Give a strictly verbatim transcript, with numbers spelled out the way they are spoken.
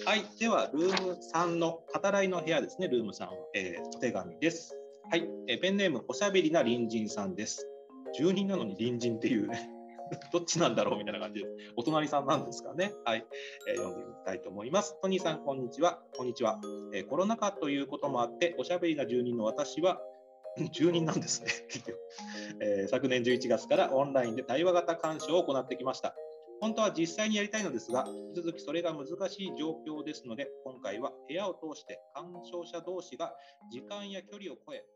はい、では、ルームさんの語らいの部屋ですね、ルームさんは、えー、お手紙です。はい、えー、ペンネーム、おしゃべりな隣人さんです。住人なのに隣人っていうね、どっちなんだろうみたいな感じで、お隣さんなんですかね。はい、えー、読んでみたいと思います。トニーさん、こんにちは。こんにちは。えー、コロナ禍ということもあって、おしゃべりな住人の私は、住人なんですね、結局。えー、昨年じゅういちがつからオンラインで対話型鑑賞を行ってきました。本当は実際にやりたいのですが、引き続きそれが難しい状況ですので、今回は部屋を通して鑑賞者同士が時間や距離を超え、